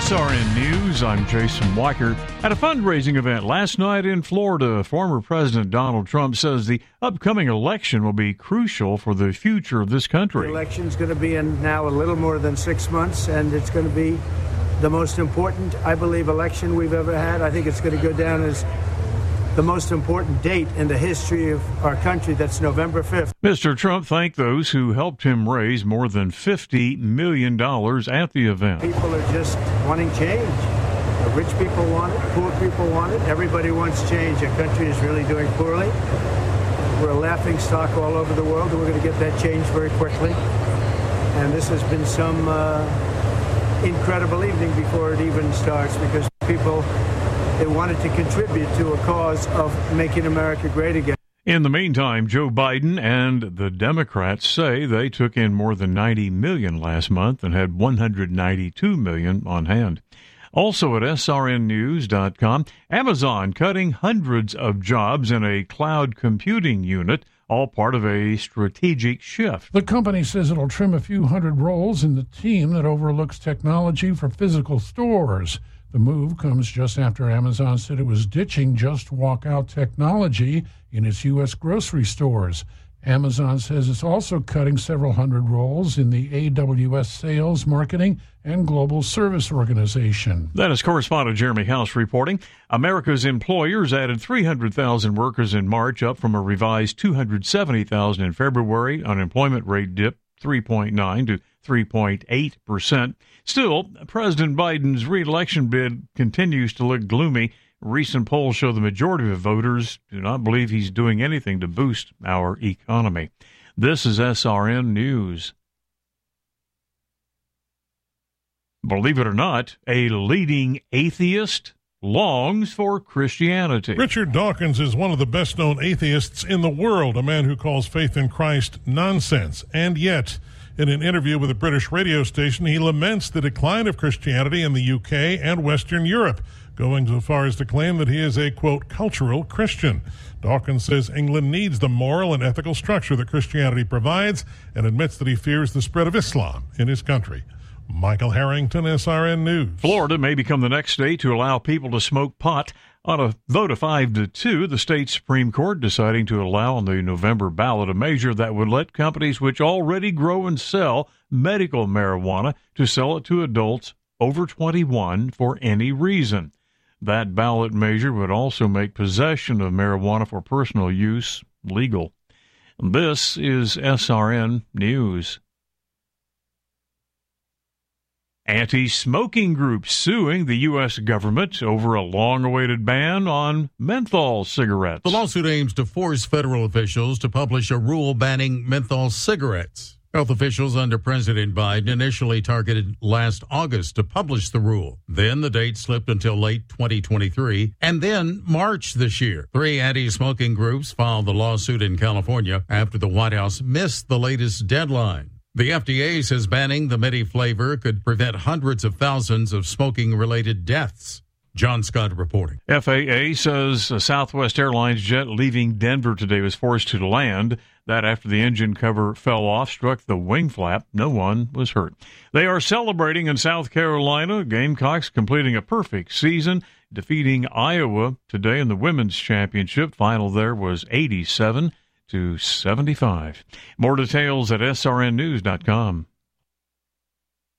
SRN News, I'm Jason Weicker. At a fundraising event last night in Florida, former President Donald Trump says the upcoming election will be crucial for the future of this country. The election's going to be in now a little more than 6 months, and it's going to be the most important, I believe, election we've ever had. I think it's going to go down as the most important date in the history of our country. That's November 5th. Mr. Trump thanked those who helped him raise more than $50 million at the event. People are just wanting change. The rich people want it, poor people want it. Everybody wants change. Our country is really doing poorly. We're a laughing stock all over the world, and we're going to get that change very quickly. And this has been some incredible evening before it even starts, because people, they wanted to contribute to a cause of making America great again. In the meantime, Joe Biden and the Democrats say they took in more than $90 million last month and had $192 million on hand. Also at srnnews.com, Amazon cutting hundreds of jobs in a cloud computing unit, all part of a strategic shift. The company says it'll trim a few hundred roles in the team that overlooks technology for physical stores. The move comes just after Amazon said it was ditching Just Walkout technology in its U.S. grocery stores. Amazon says it's also cutting several hundred roles in the AWS sales, marketing, and global service organization. That is correspondent Jeremy House reporting. America's employers added 300,000 workers in March, up from a revised 270,000 in February. Unemployment rate dipped 3.9 to 3.8%. Still, President Biden's re-election bid continues to look gloomy. Recent polls show the majority of voters do not believe he's doing anything to boost our economy. This is SRN News. Believe it or not, a leading atheist longs for Christianity. Richard Dawkins is one of the best-known atheists in the world, a man who calls faith in Christ nonsense. And yet, in an interview with a British radio station, he laments the decline of Christianity in the UK and Western Europe, going so far as to claim that he is a, quote, cultural Christian. Dawkins says England needs the moral and ethical structure that Christianity provides, and admits that he fears the spread of Islam in his country. Michael Harrington, SRN News. Florida may become the next state to allow people to smoke pot. On a vote of 5-2, the state Supreme Court deciding to allow on the November ballot a measure that would let companies which already grow and sell medical marijuana to sell it to adults over 21 for any reason. That ballot measure would also make possession of marijuana for personal use legal. This is SRN News. Anti-smoking groups suing the U.S. government over a long-awaited ban on menthol cigarettes. The lawsuit aims to force federal officials to publish a rule banning menthol cigarettes. Health officials under President Biden initially targeted last August to publish the rule. Then the date slipped until late 2023, and then March this year. 3 anti-smoking groups filed the lawsuit in California after the White House missed the latest deadline. The FDA says banning the Medi flavor could prevent hundreds of thousands of smoking-related deaths. John Scott reporting. FAA says a Southwest Airlines jet leaving Denver today was forced to land. That after the engine cover fell off, struck the wing flap. No one was hurt. They are celebrating in South Carolina. Gamecocks completing a perfect season, defeating Iowa today in the women's championship. Final there was 87-75. More details at srnnews.com.